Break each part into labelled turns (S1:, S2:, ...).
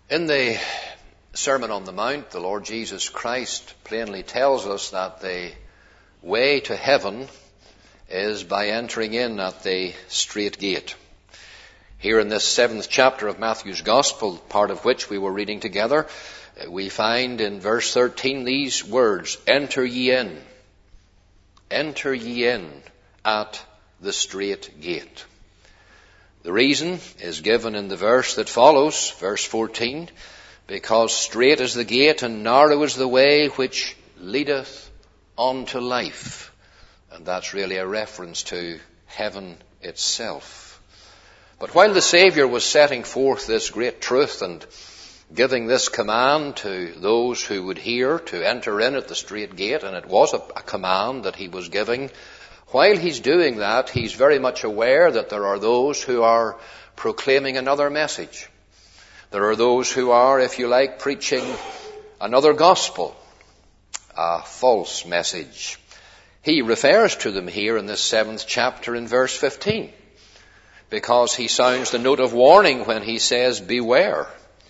S1: In the Sermon on the Mount, the Lord Jesus Christ plainly tells us that the way to heaven is by entering in at the strait gate. Here in this 7th chapter of Matthew's Gospel, part of which we were reading together, we find in verse 13 these words, "Enter ye in. Enter ye in at the strait gate." The reason is given in the verse that follows, verse 14, because strait is the gate and narrow is the way which leadeth unto life. And that's really a reference to heaven itself. But while the Saviour was setting forth this great truth and giving this command to those who would hear to enter in at the strait gate, and it was a command that he was giving, while he's doing that, he's very much aware that there are those who are proclaiming another message. There are those who are, if you like, preaching another gospel, a false message. He refers to them here in this 7th chapter in verse 15, because he sounds the note of warning when he says, "Beware.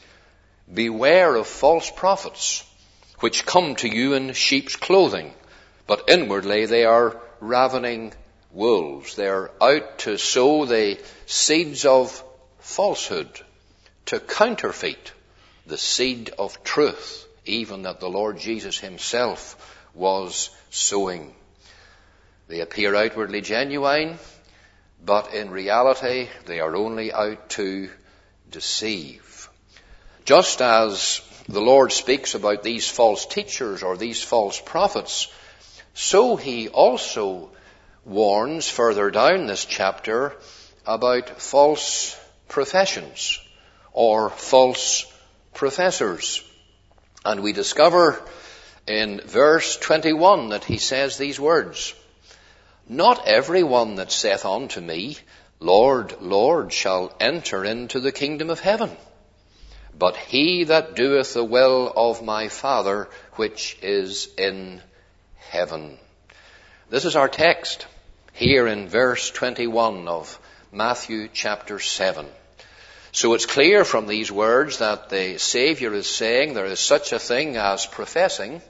S1: Beware of false prophets, which come to you in sheep's clothing, but inwardly they are ravening wolves." They're out to sow the seeds of falsehood, to counterfeit the seed of truth, even that the Lord Jesus himself was sowing. They appear outwardly genuine, but in reality they are only out to deceive. Just as the Lord speaks about these false teachers or these false prophets, so he also warns further down this chapter about false professions or false professors. And we discover in verse 21 that he says these words, "Not every one that saith unto me, Lord, Lord, shall enter into the kingdom of heaven, but he that doeth the will of my Father which is in heaven." This is our text here in verse 21 of Matthew chapter 7. So it's clear from these words that the Saviour is saying there is such a thing as professing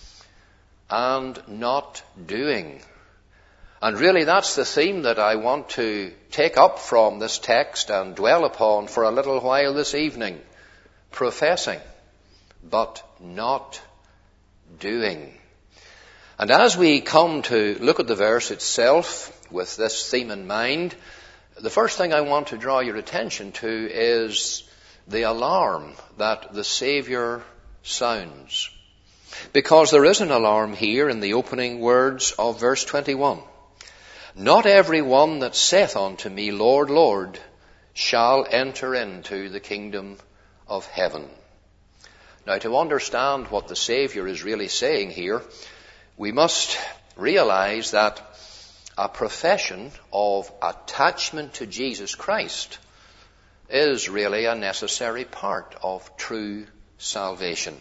S1: and not doing. And really that's the theme that I want to take up from this text and dwell upon for a little while this evening. Professing, but not doing. And as we come to look at the verse itself with this theme in mind, the first thing I want to draw your attention to is the alarm that the Saviour sounds. Because there is an alarm here in the opening words of verse 21. "Not every one that saith unto me, Lord, Lord, shall enter into the kingdom of heaven." Now, to understand what the Saviour is really saying here, we must realize that a profession of attachment to Jesus Christ is really a necessary part of true salvation.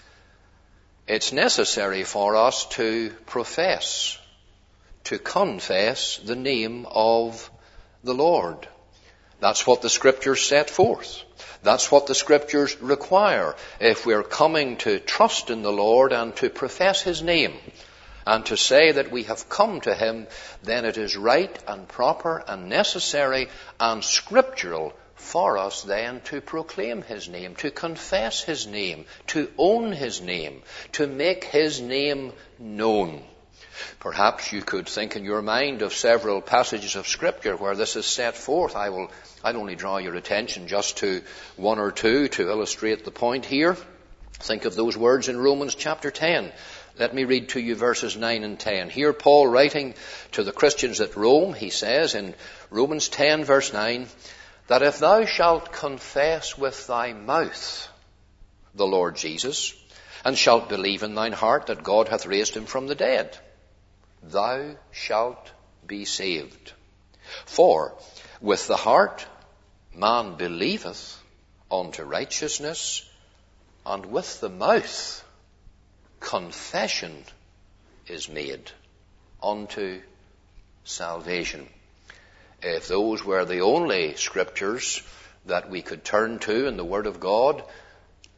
S1: It's necessary for us to profess, to confess the name of the Lord. That's what the Scriptures set forth. That's what the Scriptures require if we're coming to trust in the Lord and to profess his name and to say that we have come to him. Then it is right and proper and necessary and scriptural for us then to proclaim his name, to confess his name, to own his name, to make his name known. Perhaps you could think in your mind of several passages of Scripture where this is set forth. I'll only draw your attention just to one or two to illustrate the point here. Think of those words in Romans chapter 10. Let me read to you verses 9 and 10. Here Paul, writing to the Christians at Rome, he says in Romans 10 verse 9, "That if thou shalt confess with thy mouth the Lord Jesus, and shalt believe in thine heart that God hath raised him from the dead, thou shalt be saved. For with the heart man believeth unto righteousness, and with the mouth confession is made unto salvation." If those were the only Scriptures that we could turn to in the Word of God,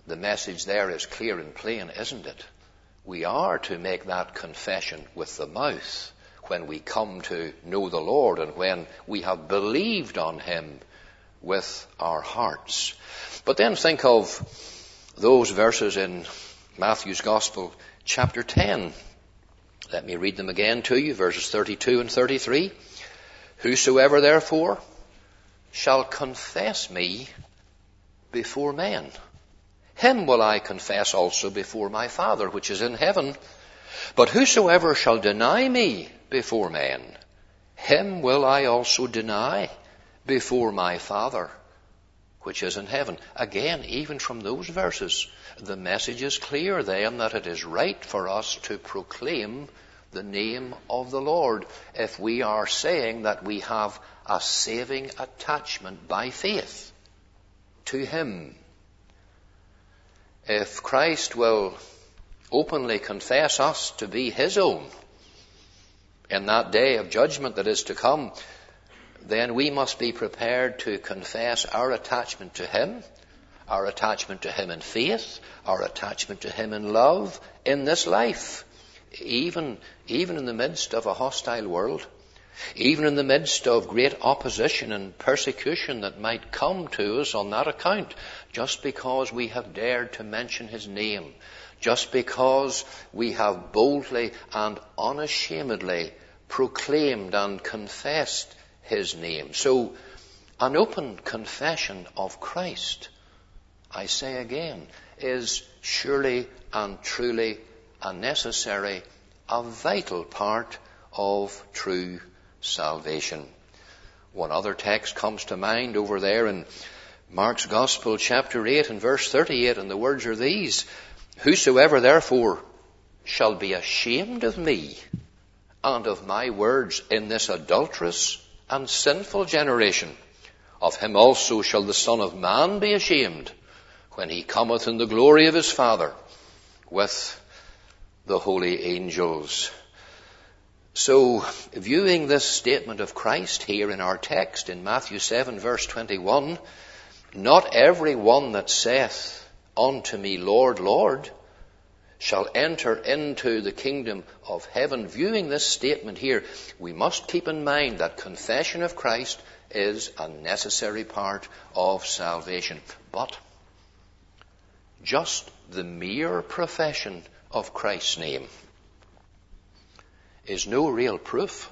S1: the message there is clear and plain, isn't it? We are to make that confession with the mouth when we come to know the Lord and when we have believed on him with our hearts. But then think of those verses in Matthew's Gospel, chapter 10. Let me read them again to you, verses 32 and 33. Whosoever therefore shall confess me before men, him will I confess also before my Father which is in heaven. But whosoever shall deny me before men, him will I also deny before my Father which is in heaven. Again, even from those verses, the message is clear then that it is right for us to proclaim the name of the Lord if we are saying that we have a saving attachment by faith to him. If Christ will openly confess us to be his own in that day of judgment that is to come, then we must be prepared to confess our attachment to him, our attachment to him in faith, our attachment to him in love in this life, even in the midst of a hostile world, even in the midst of great opposition and persecution that might come to us on that account, just because we have dared to mention his name, just because we have boldly and unashamedly proclaimed and confessed his name. So, an open confession of Christ, I say again, is surely and truly a necessary, a vital part of true salvation. One other text comes to mind over there in Mark's Gospel, chapter 8 and verse 38, and the words are these: Whosoever therefore shall be ashamed of me and of my words in this adulterous and sinful generation, of him also shall the Son of Man be ashamed when he cometh in the glory of his Father with the holy angels. So, viewing this statement of Christ here in our text in Matthew 7 verse 21, not every one that saith unto me, Lord, Lord, shall enter into the kingdom of heaven. Viewing this statement here, we must keep in mind that confession of Christ is a necessary part of salvation. But just the mere profession of Christ's name is no real proof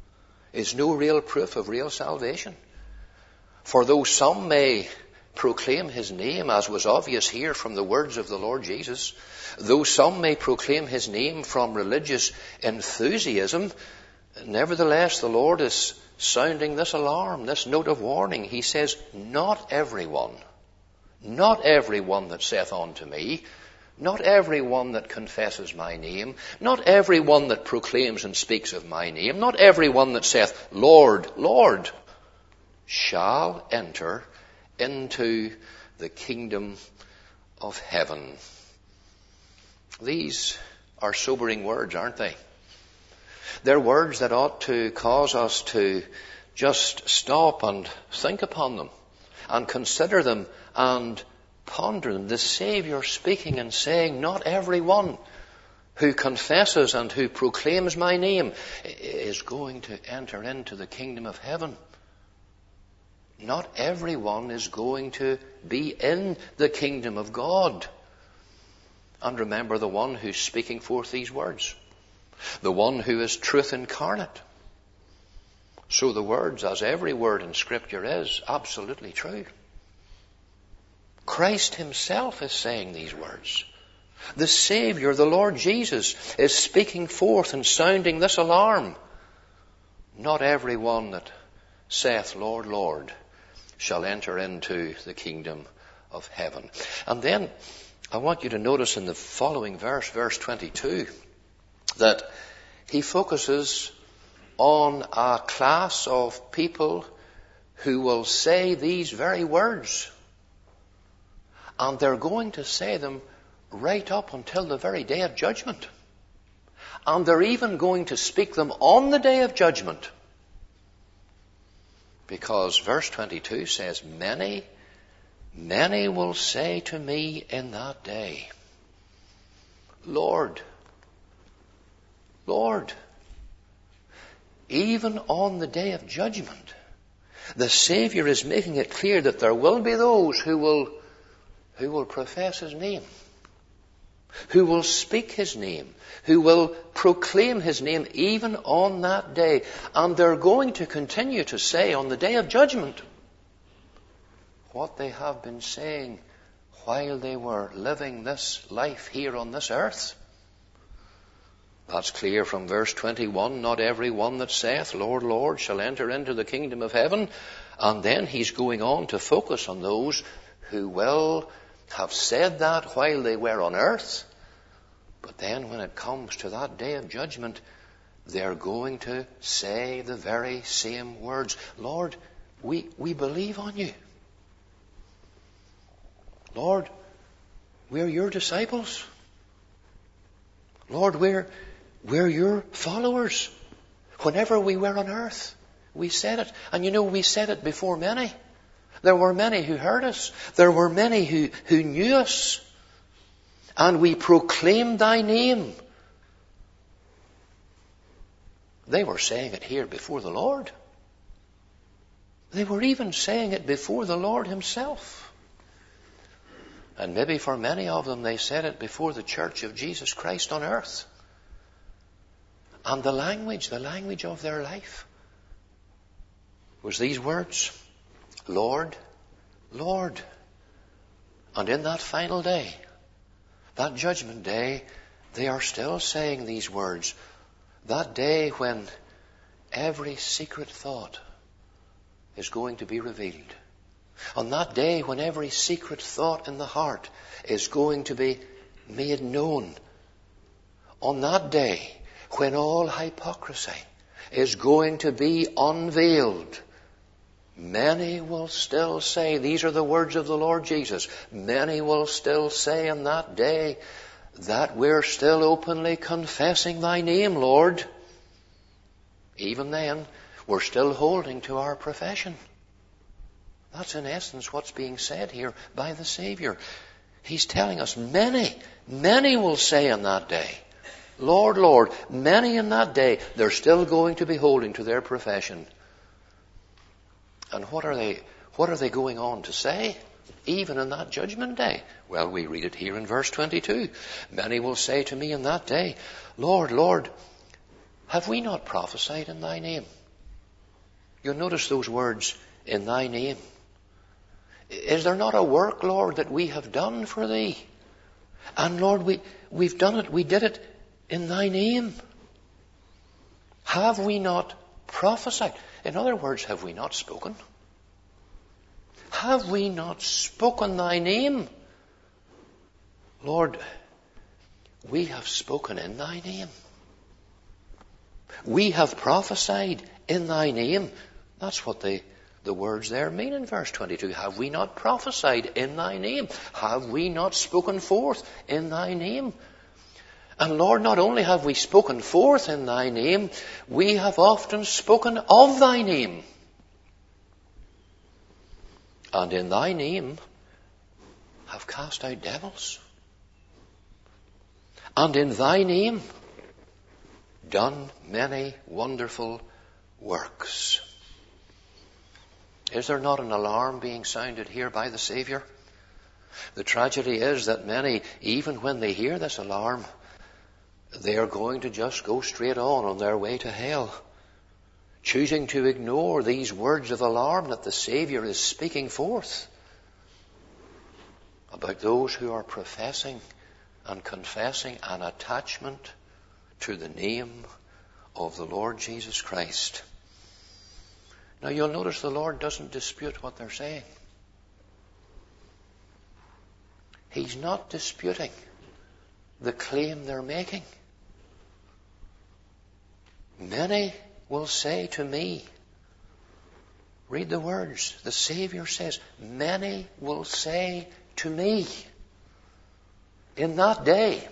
S1: of real salvation. For though some may proclaim his name, as was obvious here from the words of the Lord Jesus, though some may proclaim his name from religious enthusiasm, nevertheless the Lord is sounding this alarm, this note of warning. He says, not everyone that saith unto me, not everyone that confesses my name, not everyone that proclaims and speaks of my name, not everyone that saith, Lord, Lord, shall enter into the kingdom of heaven. These are sobering words, aren't they? They're words that ought to cause us to just stop and think upon them and consider them and ponder them. The Savior speaking and saying, not everyone who confesses and who proclaims my name is going to enter into the kingdom of heaven. Not everyone is going to be in the kingdom of God. And remember the one who's speaking forth these words, the one who is truth incarnate. So the words, as every word in Scripture is, absolutely true. Christ himself is saying these words. The Savior, the Lord Jesus, is speaking forth and sounding this alarm. Not everyone that saith, Lord, Lord, shall enter into the kingdom of heaven. And then I want you to notice in the following verse, verse 22, that he focuses on a class of people who will say these very words. And they're going to say them right up until the very day of judgment. And they're even going to speak them on the day of judgment. Because verse 22 says, many Many will say to me in that day, Lord, Lord. Even on the day of judgment, the Savior is making it clear that there will be those who will profess His name, who will speak His name, who will proclaim His name even on that day. And they're going to continue to say on the day of judgment what they have been saying while they were living this life here on this earth. That's clear from verse 21. Not every one that saith, Lord, Lord, shall enter into the kingdom of heaven. And then he's going on to focus on those who will have said that while they were on earth. But then when it comes to that day of judgment, they're going to say the very same words. Lord, we believe on you. Lord, we're your disciples. Lord, we're your followers. Whenever we were on earth, we said it. And we said it before many. There were many who heard us. There were many who knew us. And we proclaimed thy name. They were saying it here before the Lord. They were even saying it before the Lord Himself. And maybe for many of them they said it before the church of Jesus Christ on earth. And the language of their life was these words, Lord, Lord. And in that final day, that judgment day, they are still saying these words. That day when every secret thought is going to be revealed. On that day when every secret thought in the heart is going to be made known. On that day when all hypocrisy is going to be unveiled. Many will still say, these are the words of the Lord Jesus, many will still say on that day that we're still openly confessing thy name, Lord. Even then, we're still holding to our profession. That's in essence what's being said here by the Savior. He's telling us many will say on that day, Lord, Lord. Many in that day, they're still going to be holding to their profession. And what are they going on to say? Even in that judgment day. Well, we read it here in verse 22. Many will say to me in that day, Lord, Lord, have we not prophesied in thy name? You'll notice those words, in thy name. Is there not a work, Lord, that we have done for thee? And Lord, we've done it, we did it in thy name. Have we not prophesied? In other words, have we not spoken? Have we not spoken thy name? Lord, we have spoken in thy name. We have prophesied in thy name. That's what the words there mean in verse 22. Have we not prophesied in thy name? Have we not spoken forth in thy name? And Lord, not only have we spoken forth in thy name, we have often spoken of thy name. And in thy name have cast out devils. And in thy name done many wonderful works. Is there not an alarm being sounded here by the Savior? The tragedy is that many, even when they hear this alarm, they are going to just go straight on their way to hell, choosing to ignore these words of alarm that the Savior is speaking forth about those who are professing and confessing an attachment to the name of the Lord Jesus Christ. Now you'll notice the Lord doesn't dispute what they're saying. He's not disputing the claim they're making. Many will say to me, read the words, the Savior says, many will say to me, in that day,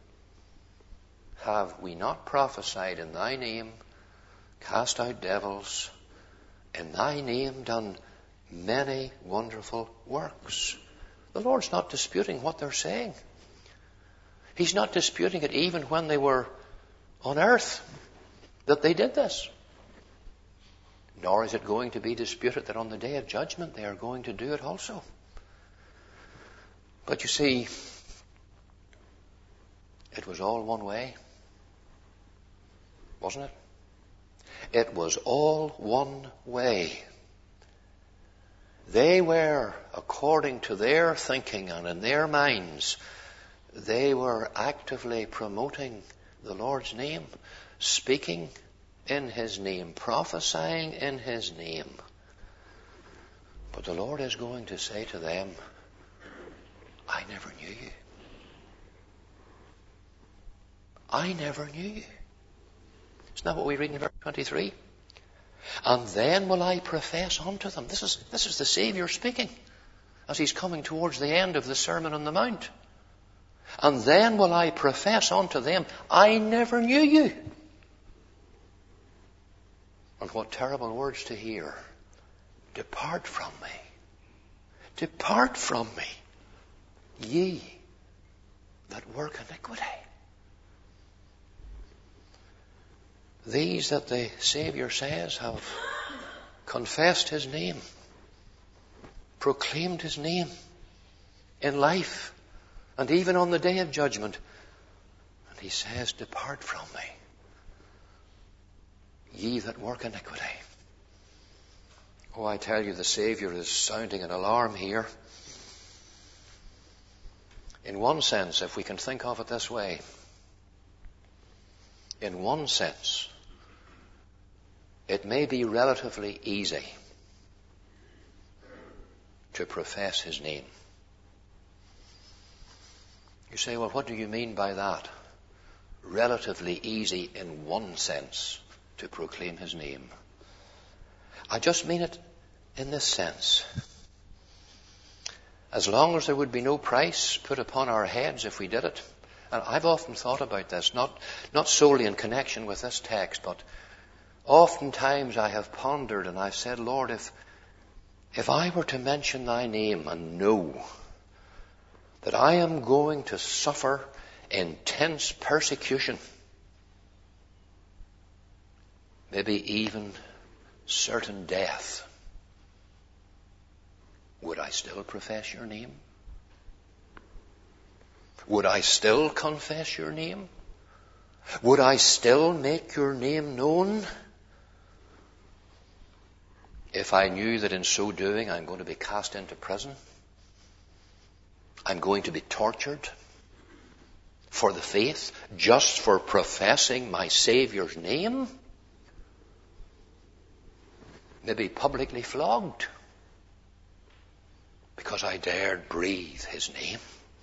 S1: have we not prophesied in thy name, cast out devils, in thy name done many wonderful works. The Lord's not disputing what they're saying. He's not disputing it even when they were on earth, that they did this. Nor is it going to be disputed that on the day of judgment they are going to do it also. But you see, it was all one way, wasn't it? It was all one way. They were, according to their thinking and in their minds, they were actively promoting the Lord's name, speaking in His name, prophesying in His name. But the Lord is going to say to them, I never knew you. I never knew you. Isn't that what we read in verse 23? And then will I profess unto them. This is the Savior speaking as He's coming towards the end of the Sermon on the Mount. And then will I profess unto them, I never knew you. And what terrible words to hear. Depart from me. Depart from me, ye that work iniquity. These that the Savior says have confessed His name, proclaimed His name in life, and even on the day of judgment. And He says, depart from me, ye that work iniquity. Oh, I tell you, the Savior is sounding an alarm here. In one sense, if we can think of it this way, in one sense, it may be relatively easy to profess His name. You say, well, what do you mean by that? Relatively easy in one sense to proclaim His name. I just mean it in this sense. As long as there would be no price put upon our heads if we did it. And I've often thought about this, not solely in connection with this text, but oftentimes I have pondered and I've said, Lord, if I were to mention Thy name and know that I am going to suffer intense persecution, maybe even certain death, would I still profess Your name? Would I still confess Your name? Would I still make Your name known? If I knew that in so doing I'm going to be cast into prison, I'm going to be tortured for the faith, just for professing my Saviour's name, maybe publicly flogged, because I dared breathe His name.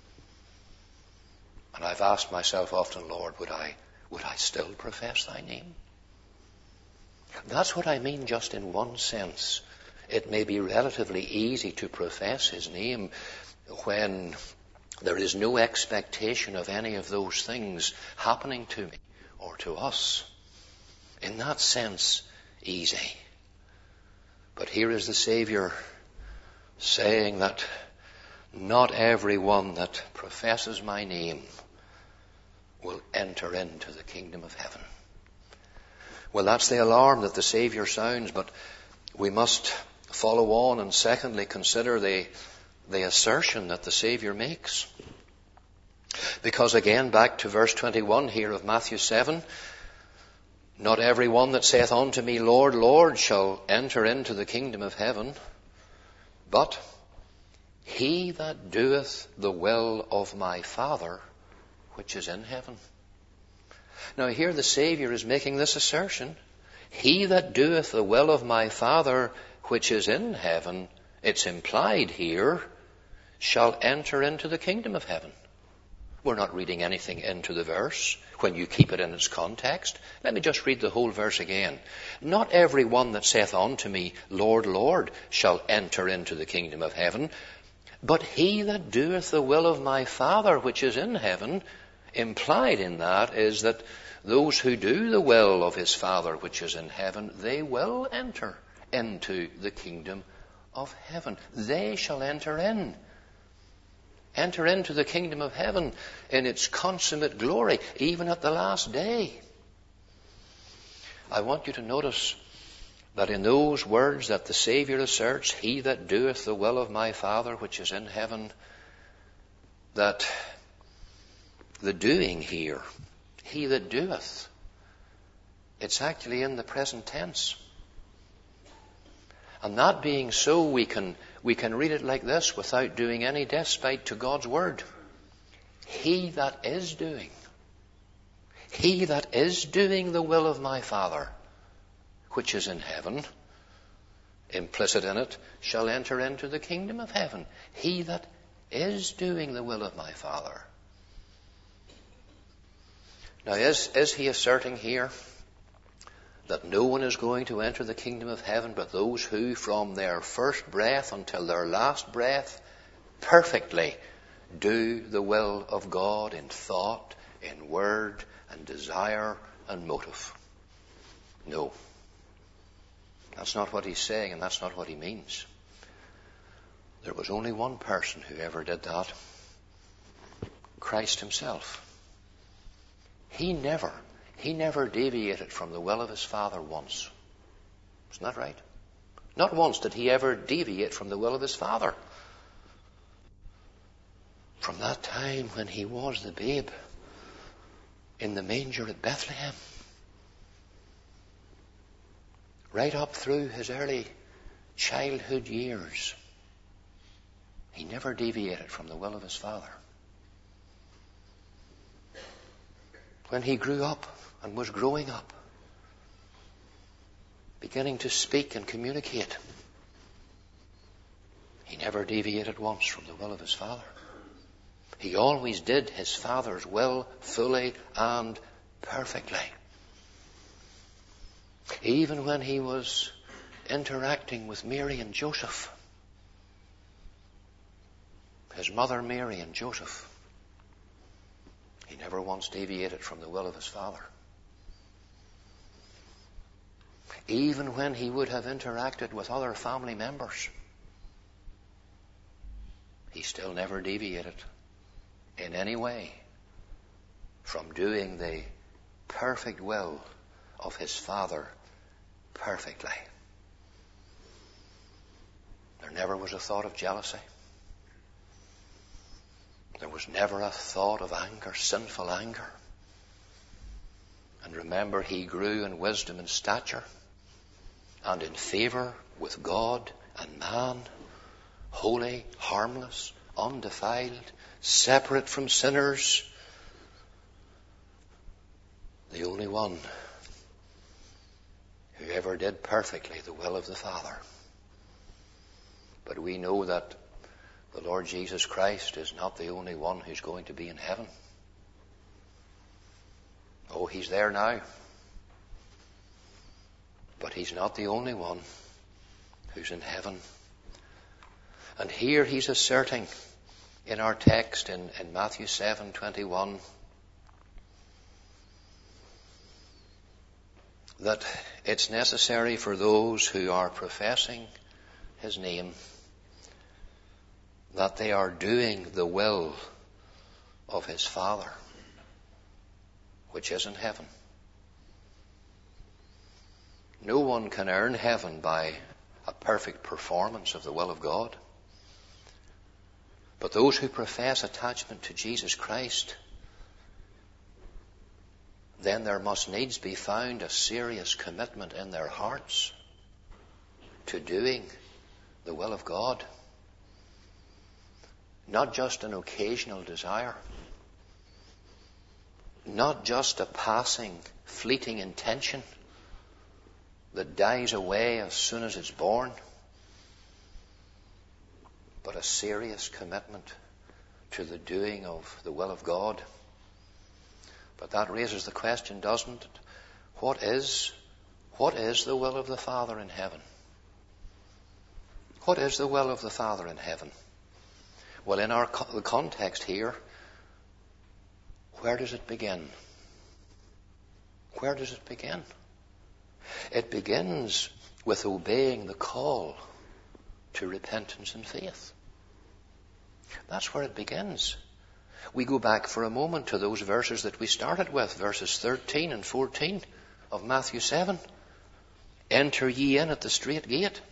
S1: And I've asked myself often, Lord, would I still profess Thy name? That's what I mean just in one sense. It may be relatively easy to profess His name when there is no expectation of any of those things happening to me or to us. In that sense, easy. But here is the Savior saying that not everyone that professes my name will enter into the kingdom of heaven. Well, that's the alarm that the Savior sounds, but we must follow on and secondly consider the assertion that the Savior makes. Because again, back to verse 21 here of Matthew 7, not every one that saith unto me, Lord, Lord, shall enter into the kingdom of heaven, but he that doeth the will of my Father which is in heaven. Now here the Savior is making this assertion. He that doeth the will of my Father which is in heaven, it's implied here, shall enter into the kingdom of heaven. We're not reading anything into the verse when you keep it in its context. Let me just read the whole verse again. Not every one that saith unto me, Lord, Lord, shall enter into the kingdom of heaven, but he that doeth the will of my Father which is in heaven. Implied in that is that those who do the will of his Father which is in heaven, they will enter into the kingdom of heaven. They shall enter in. Enter into the kingdom of heaven in its consummate glory, even at the last day. I want you to notice that in those words that the Saviour asserts, he that doeth the will of my Father which is in heaven, that the doing here, he that doeth, it's actually in the present tense. And that being so, we can read it like this without doing any despite to God's word. He that is doing the will of my Father, which is in heaven, implicit in it, shall enter into the kingdom of heaven. He that is doing the will of my Father. Now, is he asserting here that no one is going to enter the kingdom of heaven but those who from their first breath until their last breath perfectly do the will of God in thought, in word, and desire, and motive? No. That's not what he's saying, and that's not what he means. There was only one person who ever did that. Christ himself. He never deviated from the will of his Father once. Isn't that right? Not once did he ever deviate from the will of his Father. From that time when he was the babe in the manger at Bethlehem, right up through his early childhood years, he never deviated from the will of his Father. When he grew up and was growing up, beginning to speak and communicate, he never deviated once from the will of his Father. He always did his Father's will fully and perfectly. Even when he was interacting with Mary and Joseph, his mother Mary and Joseph, he never once deviated from the will of his Father. Even when he would have interacted with other family members, he still never deviated in any way from doing the perfect will of his Father perfectly. There never was a thought of jealousy. There was never a thought of anger, sinful anger. And remember, he grew in wisdom and stature and in favor with God and man, holy, harmless, undefiled, separate from sinners. The only one who ever did perfectly the will of the Father. But we know that the Lord Jesus Christ is not the only one who's going to be in heaven. Oh, he's there now. But he's not the only one who's in heaven. And here he's asserting in our text in Matthew 7:21 that it's necessary for those who are professing his name that they are doing the will of his Father, which is in heaven. No one can earn heaven by a perfect performance of the will of God. But those who profess attachment to Jesus Christ, then there must needs be found a serious commitment in their hearts to doing the will of God. Not just an occasional desire. Not just a passing, fleeting intention that dies away as soon as it's born. But a serious commitment to the doing of the will of God. But that raises the question, doesn't it? What is the will of the Father in heaven? What is the will of the Father in heaven? Well, in the context here, where does it begin? Where does it begin? It begins with obeying the call to repentance and faith. That's where it begins. We go back for a moment to those verses that we started with, verses 13 and 14 of Matthew 7. Enter ye in at the strait gate.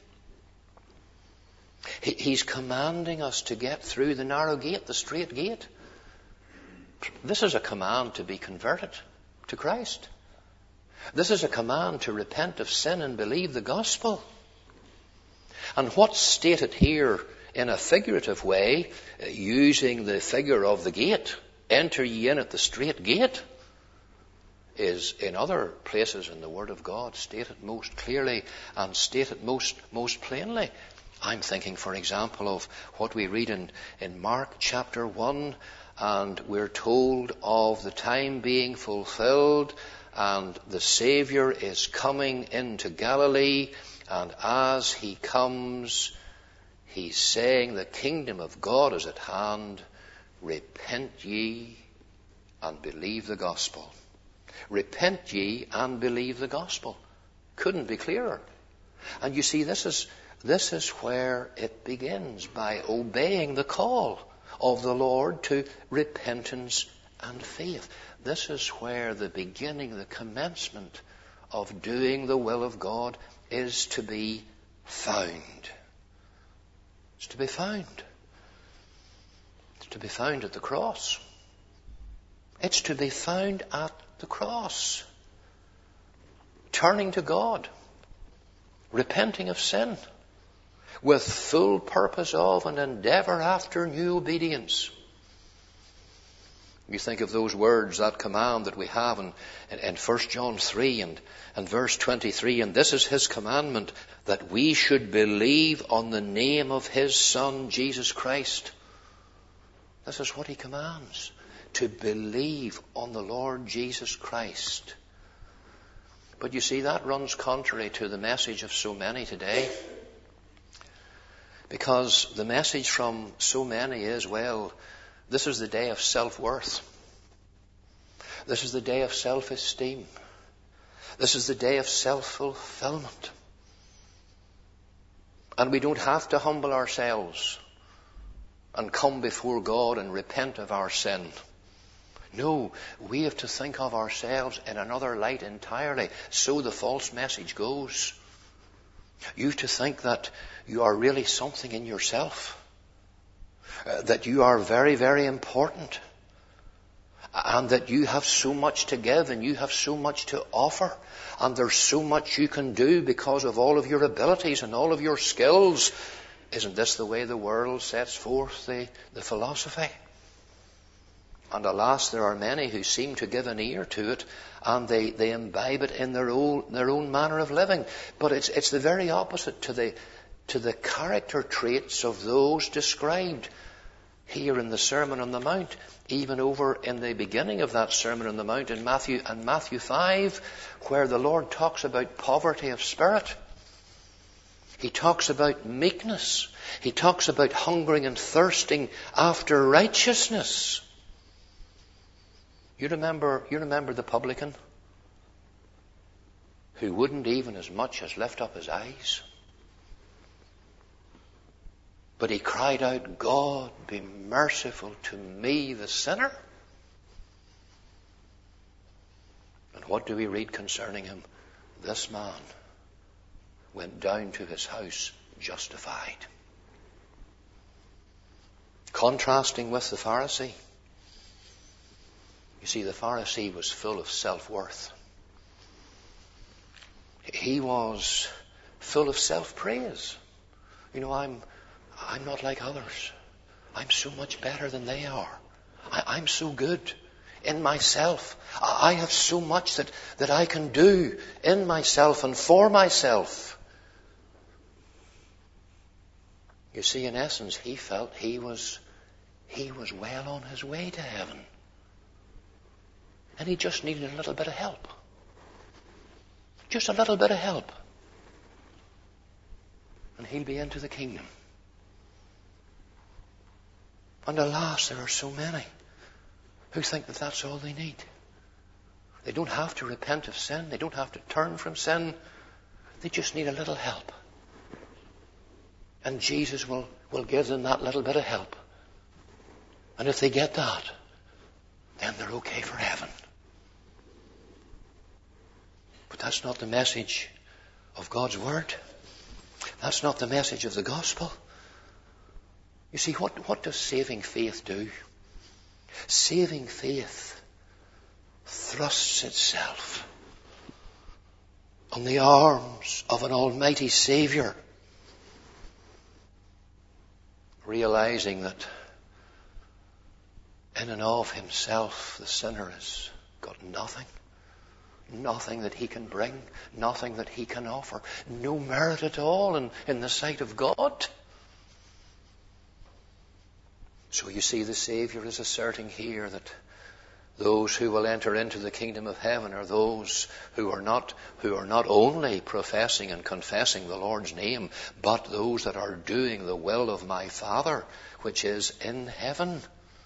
S1: He's commanding us to get through the narrow gate, the strait gate. This is a command to be converted to Christ. This is a command to repent of sin and believe the gospel. And what's stated here in a figurative way, using the figure of the gate, enter ye in at the strait gate, is in other places in the Word of God stated most clearly and stated most plainly. I'm thinking, for example, of what we read in Mark chapter 1, and we're told of the time being fulfilled, and the Saviour is coming into Galilee, and as he comes, he's saying, the kingdom of God is at hand. Repent ye and believe the gospel. Repent ye and believe the gospel. Couldn't be clearer. And you see, this is where it begins, by obeying the call of the Lord to repentance and faith. This is where the beginning, the commencement of doing the will of God is to be found. It's to be found. It's to be found at the cross. It's to be found at the cross. Turning to God. Repenting of sin. With full purpose of and endeavour after new obedience. You think of those words, that command that we have in 1 John 3 and verse 23. And this is his commandment, that we should believe on the name of his Son, Jesus Christ. This is what he commands. To believe on the Lord Jesus Christ. But you see, that runs contrary to the message of so many today. Because the message from so many is, well, this is the day of self-worth. This is the day of self-esteem. This is the day of self-fulfillment. And we don't have to humble ourselves and come before God and repent of our sin. No, we have to think of ourselves in another light entirely. So the false message goes. You have to think that you are really something in yourself. That you are very, very important. And that you have so much to give and you have so much to offer. And there's so much you can do because of all of your abilities and all of your skills. Isn't this the way the world sets forth the philosophy? And alas, there are many who seem to give an ear to it, and they imbibe it in their own manner of living. But it's the very opposite to the character traits of those described here in the Sermon on the Mount, even over in the beginning of that Sermon on the Mount in Matthew 5, where the Lord talks about poverty of spirit. He talks about meekness. He talks about hungering and thirsting after righteousness. You remember the publican who wouldn't even as much as lift up his eyes? But he cried out, God, be merciful to me, the sinner. And what do we read concerning him? This man went down to his house justified. Contrasting with the Pharisee. You see, the Pharisee was full of self-worth. He was full of self-praise. You know, I'm not like others. I'm so much better than they are. I'm so good in myself. I have so much that I can do in myself and for myself. You see, in essence, he felt he was well on his way to heaven. And he just needed a little bit of help. Just a little bit of help. And he'll be into the kingdom. And alas, there are so many who think that that's all they need. They don't have to repent of sin. They don't have to turn from sin. They just need a little help. And Jesus will give them that little bit of help. And if they get that, then they're okay for heaven. But that's not the message of God's Word. That's not the message of the gospel. You see, what does saving faith do? Saving faith thrusts itself on the arms of an almighty Saviour, realizing that in and of himself the sinner has got nothing. Nothing that he can bring, nothing that he can offer, no merit at all in the sight of God. So you see, the Saviour is asserting here that those who will enter into the kingdom of heaven are those who are not only professing and confessing the Lord's name, but those that are doing the will of my Father, which is in heaven.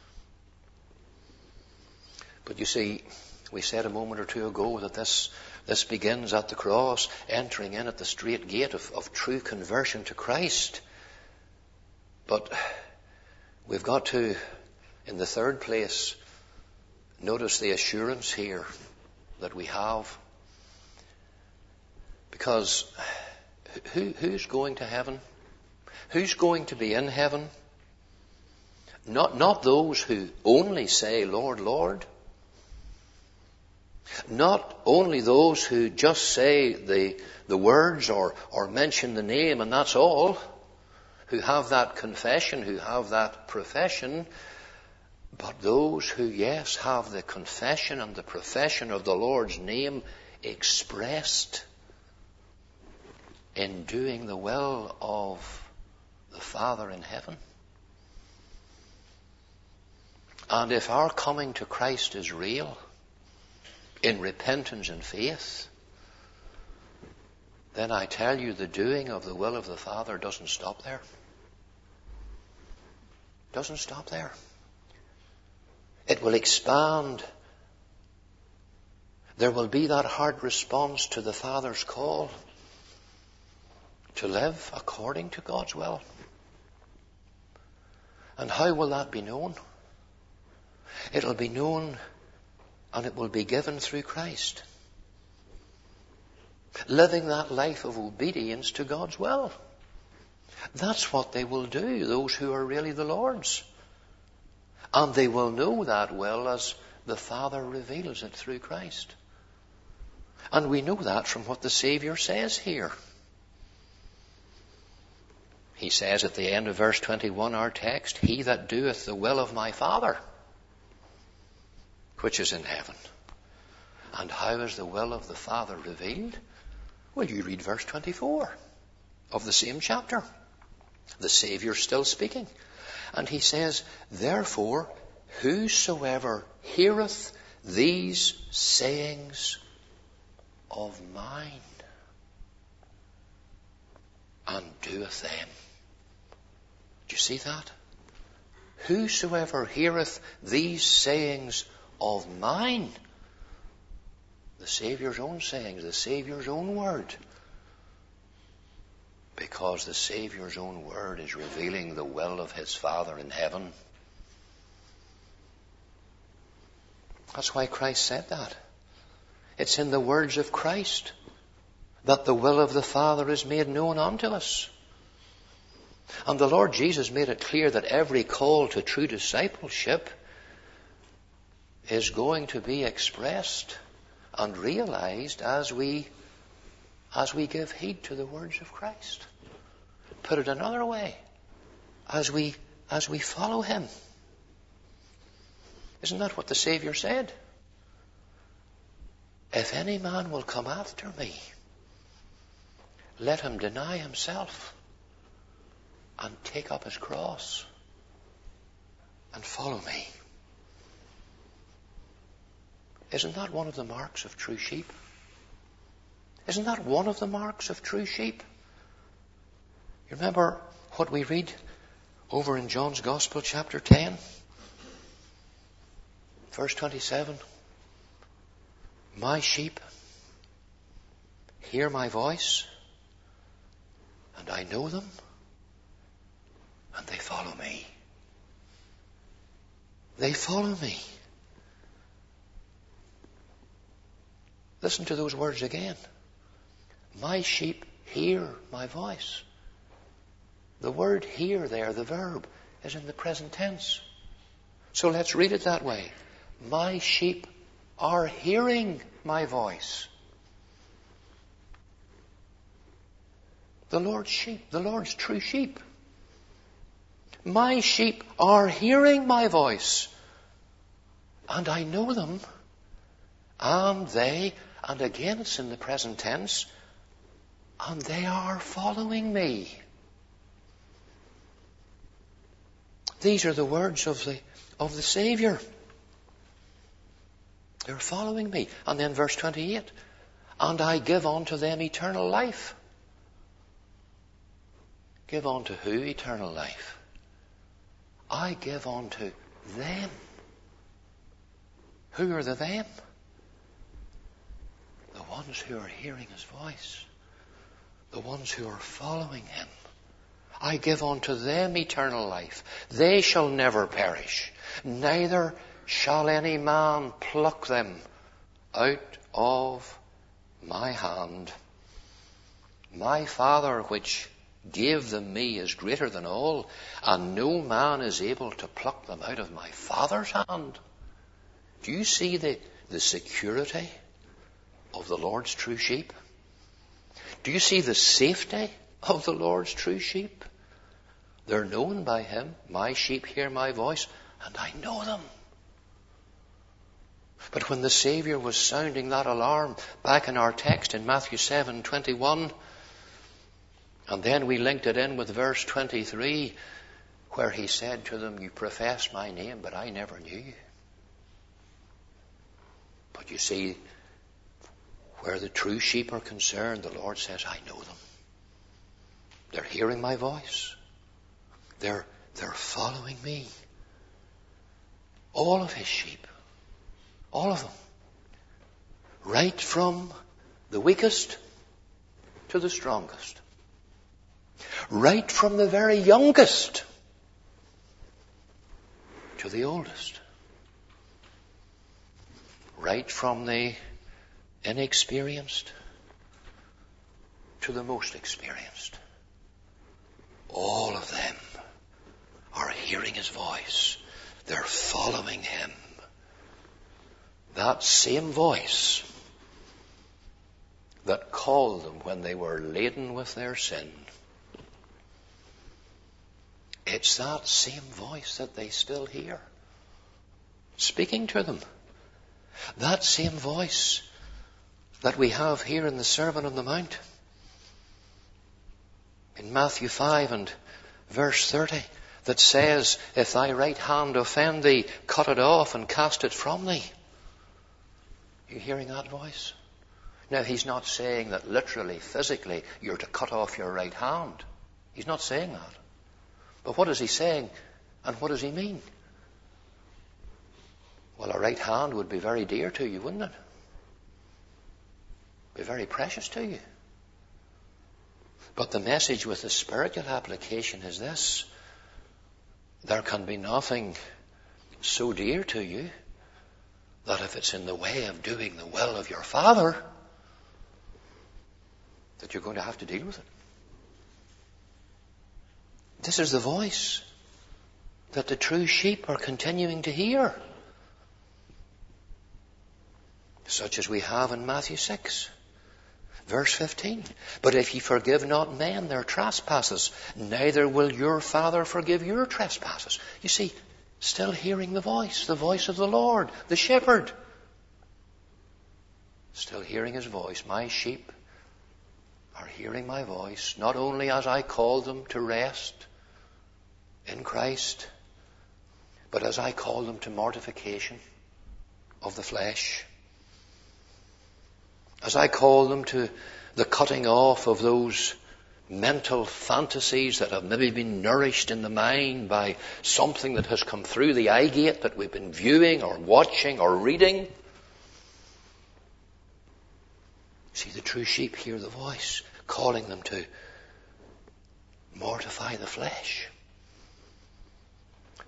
S1: But you see, we said a moment or two ago that this begins at the cross, entering in at the straight gate of true conversion to Christ. But we've got to, in the third place, notice the assurance here that we have. Because who's going to heaven? Who's going to be in heaven? Not those who only say, Lord, Lord. Not only those who just say the words or mention the name and that's all, who have that confession, who have that profession, but those who, yes, have the confession and the profession of the Lord's name expressed in doing the will of the Father in heaven. And if our coming to Christ is real, in repentance and faith, then I tell you, the doing of the will of the Father doesn't stop there. Doesn't stop there. It will expand. There will be that heart response to the Father's call to live according to God's will. And how will that be known? It'll be known and it will be given through Christ. Living that life of obedience to God's will. That's what they will do, those who are really the Lord's. And they will know that will as the Father reveals it through Christ. And we know that from what the Saviour says here. He says at the end of verse 21, our text, He that doeth the will of my Father, which is in heaven. And how is the will of the Father revealed? Well, you read verse 24 of the same chapter. The Saviour still speaking. And he says, therefore, whosoever heareth these sayings of mine and doeth them. Do you see that? Whosoever heareth these sayings of mine, the Saviour's own sayings, the Saviour's own word, because the Saviour's own word is revealing the will of his Father in heaven. That's why Christ said that. It's in the words of Christ that the will of the Father is made known unto us. And the Lord Jesus made it clear that every call to true discipleship is going to be expressed and realized as we give heed to the words of Christ. Put it another way, as we follow him. Isn't that what the Saviour said? If any man will come after me, let him deny himself and take up his cross and follow me. Isn't that one of the marks of true sheep? Isn't that one of the marks of true sheep? You remember what we read over in John's Gospel, chapter 10, verse 27. My sheep hear my voice, and I know them, and they follow me. They follow me. Listen to those words again. My sheep hear my voice. The word hear there, the verb, is in the present tense. So let's read it that way. My sheep are hearing my voice. The Lord's sheep, the Lord's true sheep. My sheep are hearing my voice, and I know them, and they, and again it's in the present tense, and they are following me. These are the words of the Savior. They're following me. And then verse 28, and I give unto them eternal life. Give unto who eternal life? I give unto them. Who are the them? The ones who are hearing his voice. The ones who are following him. I give unto them eternal life. They shall never perish, neither shall any man pluck them out of my hand. My Father which gave them me is greater than all, and no man is able to pluck them out of my Father's hand. Do you see the security of the Lord's true sheep? Do you see the safety of the Lord's true sheep? They're known by him. My sheep hear my voice, and I know them. But when the Savior was sounding that alarm back in our text in Matthew 7:21, and then we linked it in with verse 23, where he said to them, you profess my name, but I never knew you. But you see, where the true sheep are concerned, the Lord says, I know them. They're hearing my voice. They're following me. All of his sheep. All of them. Right from the weakest to the strongest. Right from the very youngest to the oldest. Right from the inexperienced to the most experienced. All of them are hearing his voice. They're following him. That same voice that called them when they were laden with their sin. It's that same voice that they still hear, speaking to them. That same voice that we have here in the Sermon on the Mount. In Matthew 5 and verse 30, that says, if thy right hand offend thee, cut it off and cast it from thee. Are you hearing that voice? Now, he's not saying that literally, physically, you're to cut off your right hand. He's not saying that. But what is he saying, and what does he mean? Well, a right hand would be very dear to you, wouldn't it? Be very precious to you. But the message with the spiritual application is this. There can be nothing so dear to you that if it's in the way of doing the will of your Father, that you're going to have to deal with it. This is the voice that the true sheep are continuing to hear. Such as we have in Matthew 6. Verse 15. But if ye forgive not men their trespasses, neither will your Father forgive your trespasses. You see, still hearing the voice of the Lord, the shepherd. Still hearing his voice. My sheep are hearing my voice, not only as I call them to rest in Christ, but as I call them to mortification of the flesh. As I call them to the cutting off of those mental fantasies that have maybe been nourished in the mind by something that has come through the eye gate that we've been viewing or watching or reading. See, the true sheep hear the voice calling them to mortify the flesh.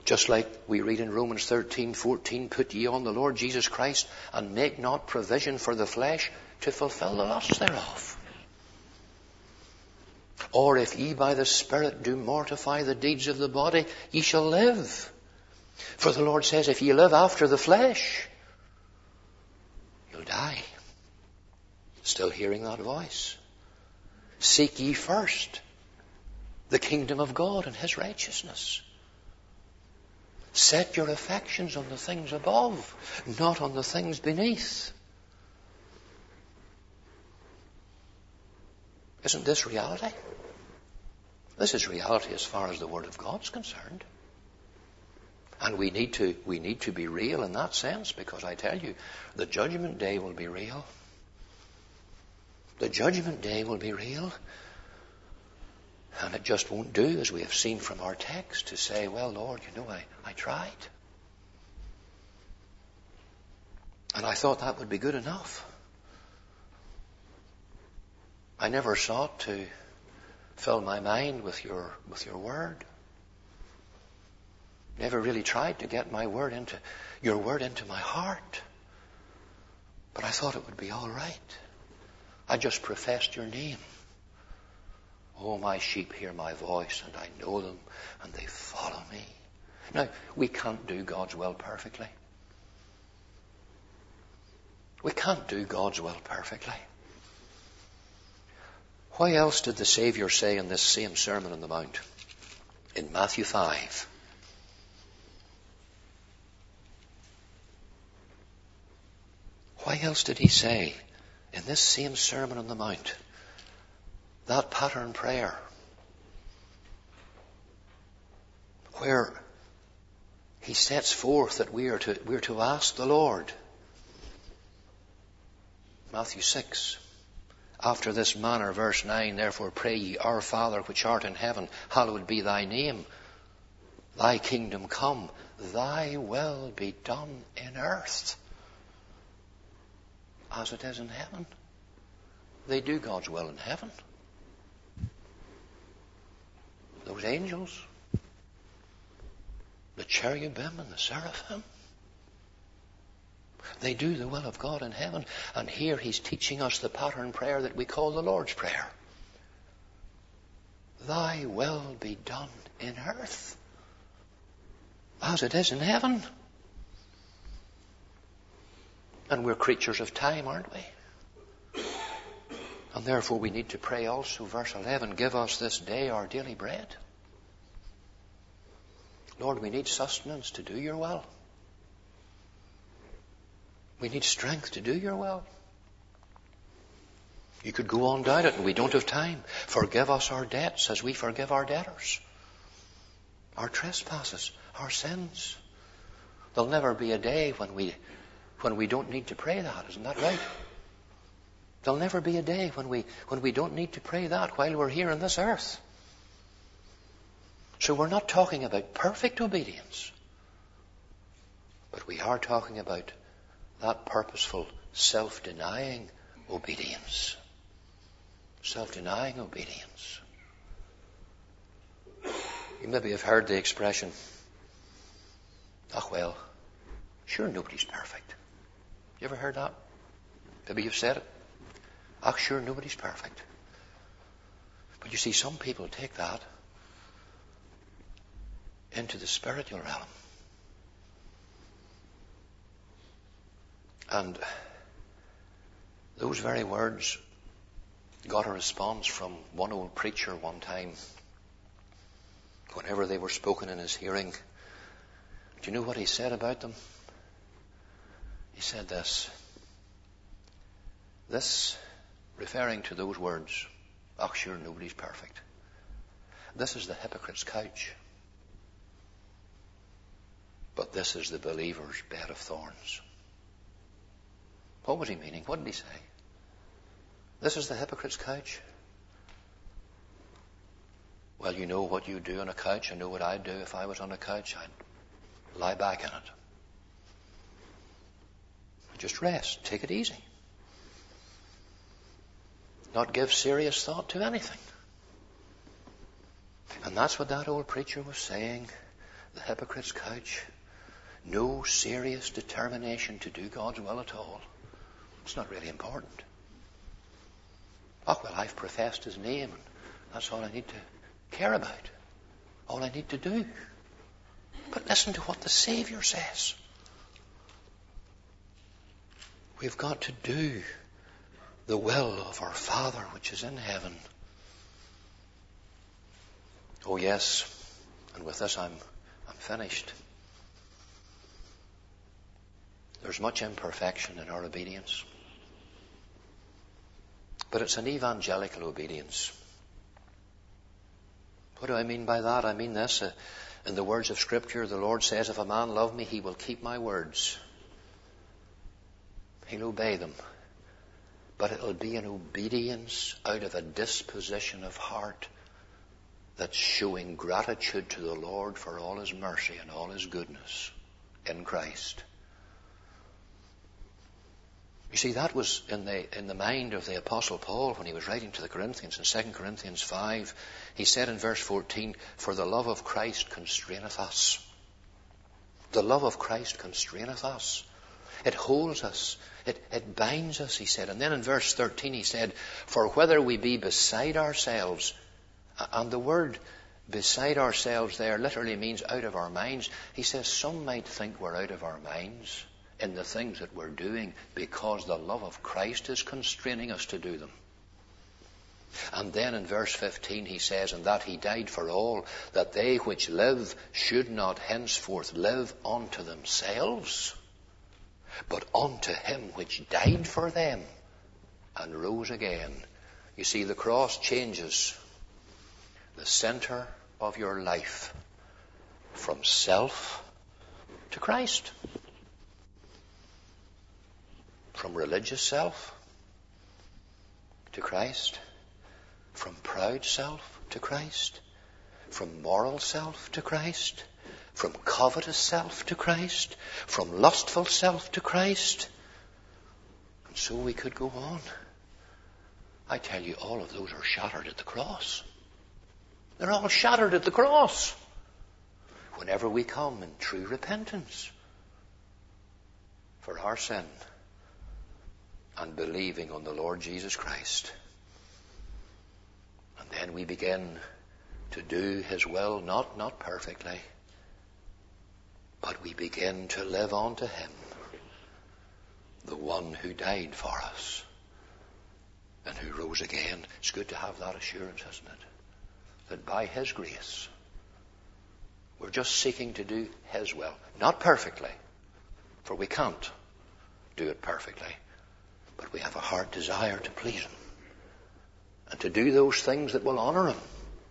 S1: Just like we read in Romans 13:14, put ye on the Lord Jesus Christ and make not provision for the flesh to fulfill the lusts thereof. Or if ye by the Spirit do mortify the deeds of the body, ye shall live. For the Lord says, if ye live after the flesh, you'll die. Still hearing that voice. Seek ye first the kingdom of God and His righteousness. Set your affections on the things above, not on the things beneath. Isn't this reality? This is reality as far as the Word of God's concerned. And we need to be real in that sense, because I tell you, the judgment day will be real. The judgment day will be real. And it just won't do, as we have seen from our text, to say, well, Lord, I tried. And I thought that would be good enough. I never sought to fill my mind with your word. Never really tried to get your word into my heart. But I thought it would be all right. I just professed your name. Oh, my sheep hear my voice, and I know them, and they follow me. Now, we can't do God's will perfectly. We can't do God's will perfectly. Why else did the Savior say in this same Sermon on the Mount, in Matthew 5, why else did He say in this same Sermon on the Mount, that pattern prayer, where He sets forth that we are to ask the Lord? Matthew 6. After this manner, verse 9, therefore pray ye, Our Father which art in heaven, hallowed be thy name. Thy kingdom come, thy will be done in earth as it is in heaven. They do God's will in heaven. Those angels, the cherubim and the seraphim, they do the will of God in heaven. And here He's teaching us the pattern prayer that we call the Lord's Prayer. Thy will be done in earth as it is in heaven. And we're creatures of time, aren't we? And therefore we need to pray also, verse 11, give us this day our daily bread. Lord, we need sustenance to do your will. We need strength to do your will. You could go on down it, and we don't have time. Forgive us our debts as we forgive our debtors. Our trespasses, our sins. There'll never be a day when we don't need to pray that, isn't that right? There'll never be a day when we don't need to pray that while we're here on this earth. So we're not talking about perfect obedience, but we are talking about that purposeful, self-denying obedience. Self-denying obedience. You maybe have heard the expression, well, sure nobody's perfect. You ever heard that? Maybe you've said it. Sure nobody's perfect. But you see, some people take that into the spiritual realm. And those very words got a response from one old preacher one time whenever they were spoken in his hearing. Do you know what he said about them? He said this, referring to those words, sure nobody's perfect. This is the hypocrite's couch, but this is the believer's bed of thorns. What was he meaning? What did he say? This is the hypocrite's couch. Well, you know what you do on a couch. I know what I'd do if I was on a couch. I'd lie back in it. Just rest. Take it easy. Not give serious thought to anything. And that's what that old preacher was saying. the hypocrite's couch. No serious determination to do God's will at all. It's not really important. Oh, well, I've professed his name, and that's all I need to care about. All I need to do. But listen to what the Savior says. We've got to do the will of our Father which is in heaven. Oh yes, and with this I'm finished. There's much imperfection in our obedience. But it's an evangelical obedience. What do I mean by that? I mean this. In the words of Scripture, the Lord says, if a man love me, he will keep my words. He'll obey them. But it'll be an obedience out of a disposition of heart that's showing gratitude to the Lord for all his mercy and all his goodness in Christ. You see, that was in the mind of the Apostle Paul when he was writing to the Corinthians in 2 Corinthians 5. He said in verse 14, for the love of Christ constraineth us. The love of Christ constraineth us. It holds us. It binds us, he said. And then in verse 13 he said, for whether we be beside ourselves, and the word beside ourselves there literally means out of our minds. He says some might think we're out of our minds in the things that we're doing because the love of Christ is constraining us to do them. And then in verse 15 he says, and that he died for all, that they which live should not henceforth live unto themselves, but unto him which died for them and rose again. You see, the cross changes the center of your life from self to Christ. From religious self to Christ. From proud self to Christ. From moral self to Christ. From covetous self to Christ. From lustful self to Christ. And so we could go on. I tell you, all of those are shattered at the cross. They're all shattered at the cross. Whenever we come in true repentance for our sin and believing on the Lord Jesus Christ. And then we begin to do his will, not perfectly, but we begin to live unto him, the one who died for us and who rose again. It's good to have that assurance, isn't it? That by his grace, we're just seeking to do his will. Not perfectly, for we can't do it perfectly. But we have a heart desire to please him and to do those things that will honor him.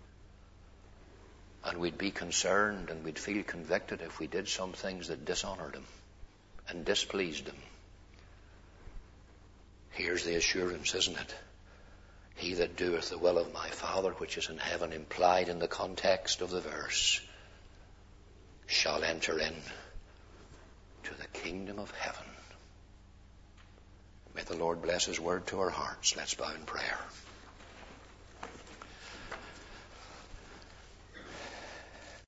S1: And we'd be concerned and we'd feel convicted if we did some things that dishonored him and displeased him. Here's the assurance, isn't it? He that doeth the will of my Father which is in heaven, implied in the context of the verse, shall enter in to the kingdom of heaven. May the Lord bless his word to our hearts. Let's bow in prayer.